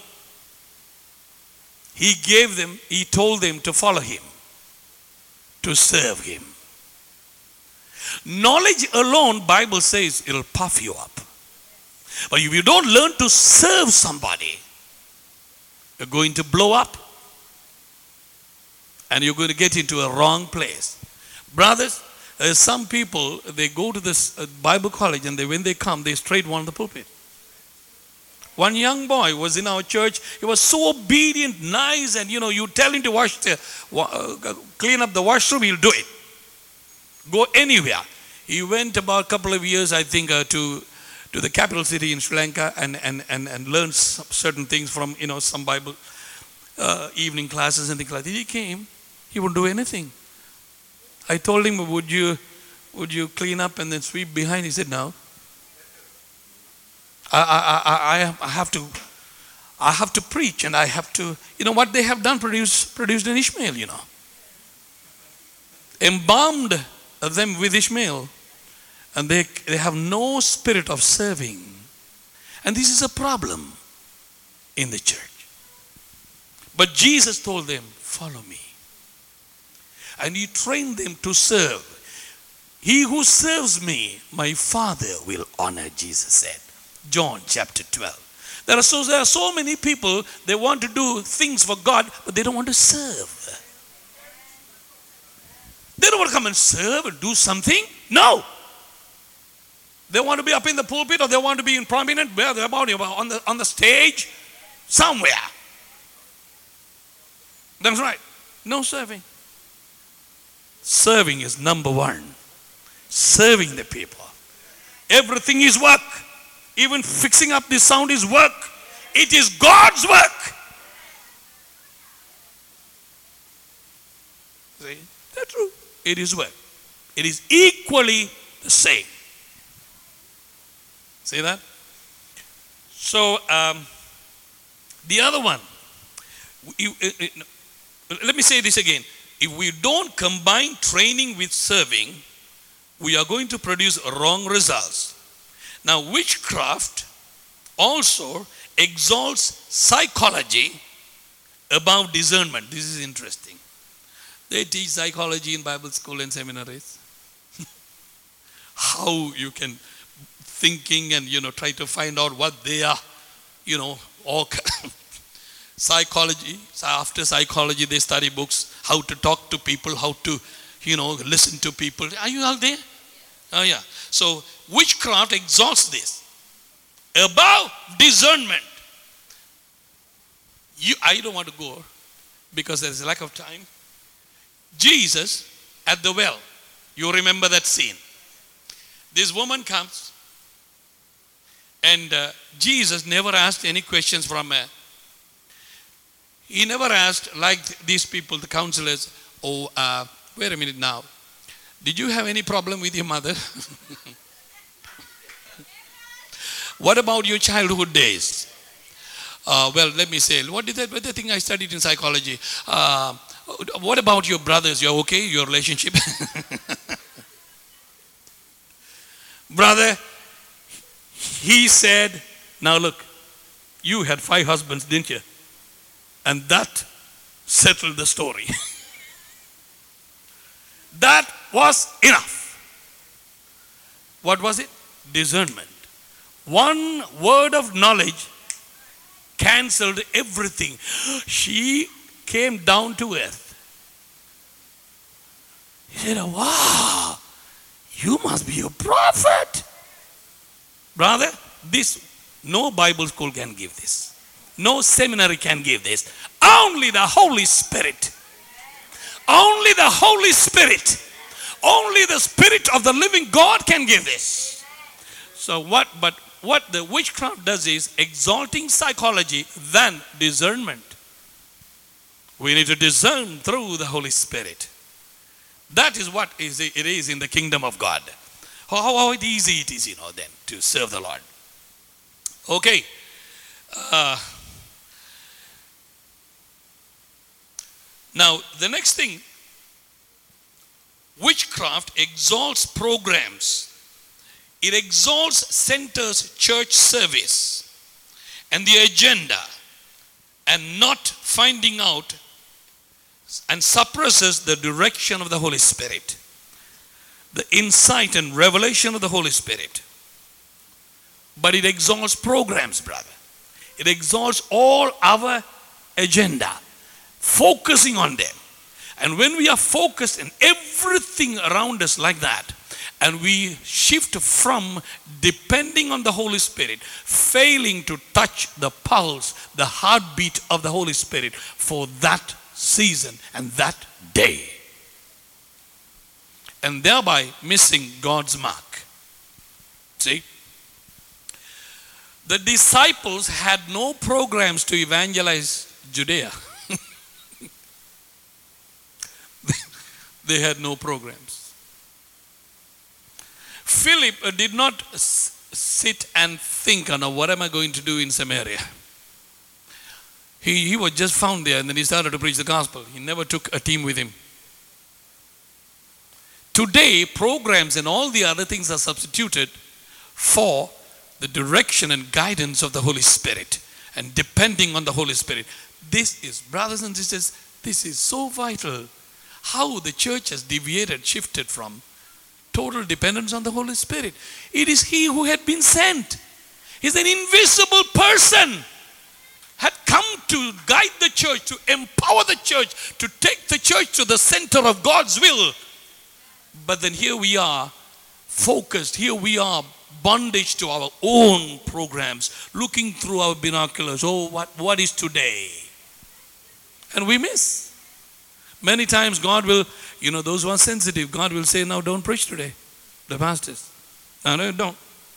He gave them, he told them to follow him, to serve him. Knowledge alone, Bible says, it'll puff you up. But if you don't learn to serve somebody, you're going to blow up. And you're going to get into a wrong place. Brothers, uh, some people, they go to this uh, Bible college, and they, when they come, they straight want the pulpit. One young boy was in our church. He was so obedient, nice, and you know, you tell him to wash the, uh, clean up the washroom, he'll do it. Go anywhere. He went about a couple of years, I think, uh, to to the capital city in Sri Lanka and and and, and learned some certain things from, you know, some Bible uh, evening classes and things like that. He came. He wouldn't do anything. I told him, would you would you clean up and then sweep behind? He said, no. I I I, I have to I have to preach, and I have to, you know what they have done, produced produced an Ishmael, you know. Embalmed them with Ishmael, and they, they have no spirit of serving. And this is a problem in the church. But Jesus told them, follow me. And he trained them to serve. He who serves me, my Father will honor, Jesus said. John chapter twelve. There are so, there are so many people, they want to do things for God, but they don't want to serve. They don't want to come and serve and do something. No. They want to be up in the pulpit, or they want to be in prominent, where they're about on the, on the stage, somewhere. That's right. No serving. Serving is number one. Serving the people. Everything is work. Even fixing up the sound is work. It is God's work. See? That's true. It is work. It is equally the same. See that? So, um, the other one. You, uh, uh, let me say this again. If we don't combine training with serving, we are going to produce wrong results. Now, witchcraft also exalts psychology above discernment. This is interesting. They teach psychology in Bible school and seminaries. How you can thinking and, you know, try to find out what they are, you know, all psychology. After psychology, they study books, how to talk to people, how to, you know, listen to people. Are you all there? Oh, yeah. So, witchcraft exalts this above discernment. You, I don't want to go because there is a lack of time. Jesus at the well. You remember that scene. This woman comes, and uh, Jesus never asked any questions from her. He never asked, like these people, the counselors, oh, uh, wait a minute now. Did you have any problem with your mother? What about your childhood days? Uh, well, let me say, what did that, what the thing I studied in psychology? Uh, what about your brothers? You're okay? Your relationship? Brother, he said, now look, you had five husbands, didn't you? And that settled the story. That was enough. What was it? Discernment. One word of knowledge cancelled everything. She came down to earth. He said, wow, you must be a prophet. Brother, this, no Bible school can give this. No seminary can give this. Only the Holy Spirit. Only the Holy Spirit. Only the Spirit of the living God can give this. So what, but what the witchcraft does is exalting psychology than discernment. We need to discern through the Holy Spirit. That is what is it is in the kingdom of God. How, how easy it is, you know, then to serve the Lord. Okay. Uh, now, the next thing, witchcraft exalts programs. It exalts centers church service and the agenda, and not finding out, and suppresses the direction of the Holy Spirit, the insight and revelation of the Holy Spirit. But it exalts programs, brother. It exalts all our agenda, focusing on them. And when we are focused in everything around us like that, and we shift from depending on the Holy Spirit, failing to touch the pulse, the heartbeat of the Holy Spirit for that season and that day. and thereby missing God's mark. See? The disciples had no programs to evangelize Judea. They had no programs. Philip did not s- sit and think, oh, no, what am I going to do in Samaria? He, he was just found there and then he started to preach the gospel. He never took a team with him. Today, programs and all the other things are substituted for the direction and guidance of the Holy Spirit and depending on the Holy Spirit. This is, brothers and sisters, this is so vital. How the church has deviated, shifted from total dependence on the Holy Spirit. It is He who had been sent. He's an invisible person. Had come to guide the church, to empower the church, to take the church to the center of God's will. But then here we are, focused. Here we are, bondage to our own programs, looking through our binoculars. Oh, what, what is today? And we miss. Many times God will, you know, those who are sensitive, God will say, now don't preach today. The pastors. No, no, don't.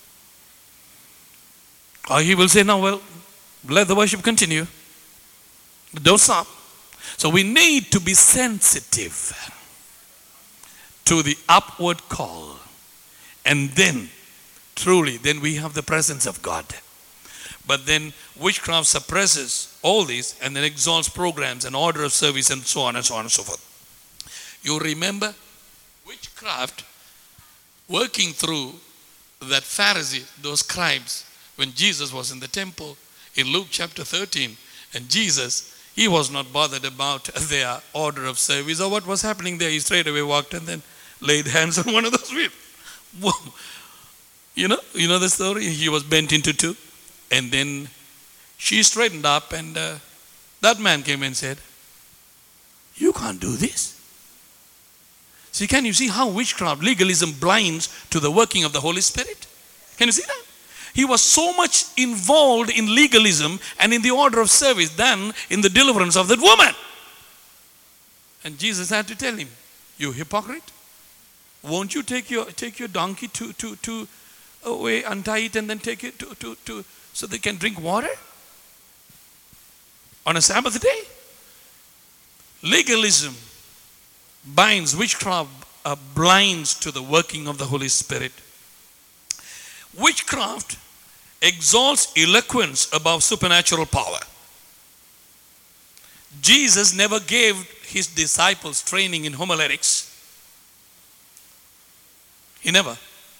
Or He will say, now, well, let the worship continue. Don't stop. So we need to be sensitive to the upward call. And then, truly, then we have the presence of God. But then witchcraft suppresses all this and then exalts programs and order of service and so on and so on and so forth. You remember witchcraft working through that Pharisee, those scribes, when Jesus was in the temple in Luke chapter thirteen. And Jesus, He was not bothered about their order of service or what was happening there. He straight away walked and then laid hands on one of those people. You know, you know the story? He was bent into two. And then she straightened up and uh, that man came and said, you can't do this. See, can you see how witchcraft, legalism blinds to the working of the Holy Spirit? Can you see that? He was so much involved in legalism and in the order of service than in the deliverance of that woman. And Jesus had to tell him, you hypocrite, won't you take your take your donkey to to to away, untie it and then take it to, to, to so they can drink water on a Sabbath day? Legalism binds, witchcraft uh, blinds to the working of the Holy Spirit. Witchcraft exalts eloquence above supernatural power. Jesus never gave His disciples training in homiletics. He never.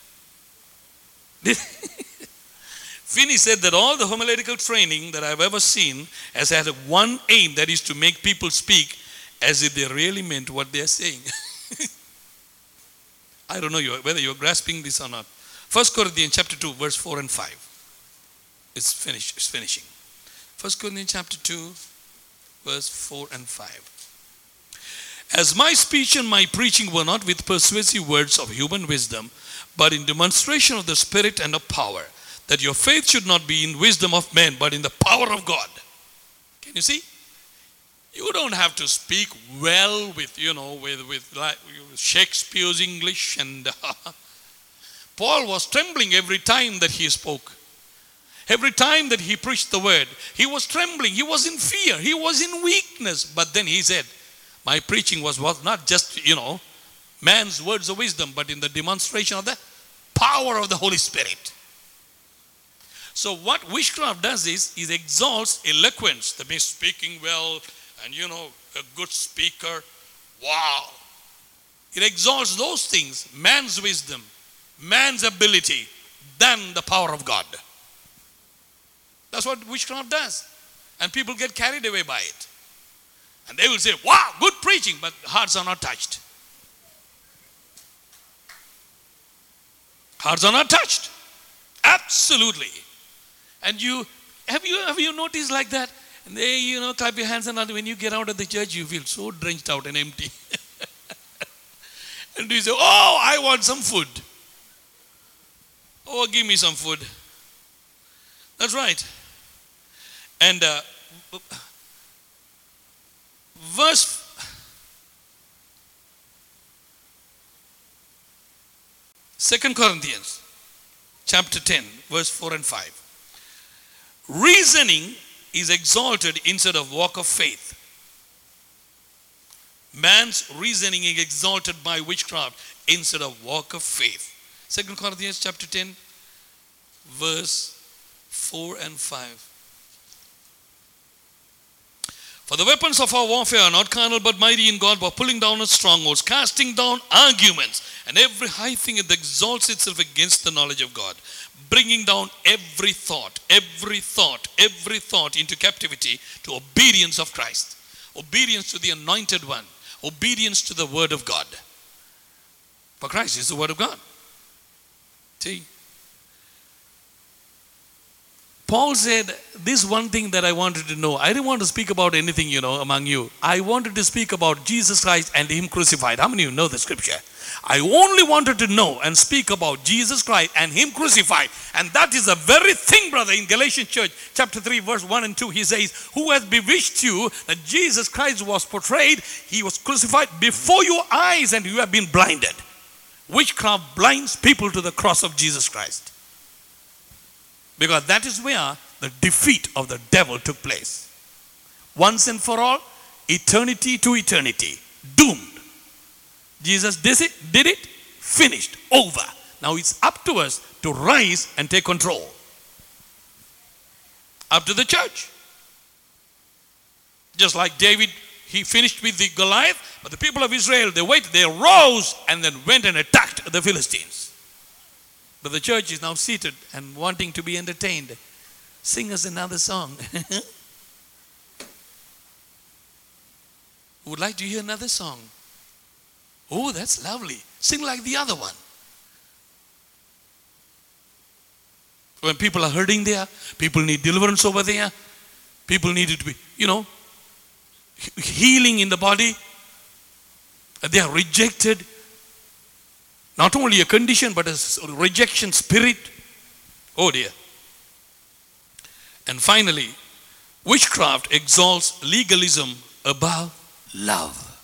Finney said that all the homiletical training that I've ever seen has had one aim, that is to make people speak as if they really meant what they're saying. I don't know whether you're grasping this or not. First Corinthians chapter two, verse four and five. It's finished. It's finishing. First Corinthians chapter two, verse four and five. As my speech and my preaching were not with persuasive words of human wisdom, but in demonstration of the Spirit and of power, that your faith should not be in wisdom of men, but in the power of God. Can you see? You don't have to speak well with, you know, with, with like Shakespeare's English. And Paul was trembling every time that he spoke. Every time that he preached the word, he was trembling. He was in fear. He was in weakness. But then he said, my preaching was, was not just, you know, man's words of wisdom, but in the demonstration of the power of the Holy Spirit. So what witchcraft does is, it exalts eloquence, that means speaking well, and you know, a good speaker. Wow. It exalts those things, man's wisdom, man's ability, than the power of God. That's what witchcraft does. And people get carried away by it. And they will say, wow, good preaching, but hearts are not touched. Hearts are not touched. Absolutely. And you, have you have you noticed like that? And they, you know, clap your hands and all. When you get out of the church, you feel so drenched out and empty. And you say, oh, I want some food. Oh, give me some food. That's right. And uh, verse Second Corinthians chapter ten, verse four and five. Reasoning is exalted instead of walk of faith. Man's reasoning is exalted by witchcraft instead of walk of faith. Second Corinthians chapter ten, verse four and five. For the weapons of our warfare are not carnal but mighty in God, for pulling down of strongholds, casting down arguments, and every high thing that exalts itself against the knowledge of God, bringing down every thought, every thought, every thought into captivity to obedience of Christ, obedience to the anointed one, obedience to the word of God. For Christ is the word of God. See? Paul said, this one thing that I wanted to know. I didn't want to speak about anything, you know, among you. I wanted to speak about Jesus Christ and him crucified. How many of you know the scripture? I only wanted to know and speak about Jesus Christ and him crucified. And that is the very thing, brother, in Galatians church, chapter three, verse one and two. He says, who has bewitched you that Jesus Christ was portrayed, he was crucified before your eyes and you have been blinded. Witchcraft blinds people to the cross of Jesus Christ. Because that is where the defeat of the devil took place. Once and for all, eternity to eternity. Doomed. Jesus did it, did it, finished, over. Now it's up to us to rise and take control. Up to the church. Just like David, he finished with the Goliath, but the people of Israel, they waited, they rose and then went and attacked the Philistines. But the church is now seated and wanting to be entertained. Sing us another song. Would like to hear another song? Oh, that's lovely. Sing like the other one. When people are hurting there, people need deliverance over there, people need it to be, you know, healing in the body. They are rejected. Not only a condition, but a rejection spirit. Oh dear. And finally, witchcraft exalts legalism above love.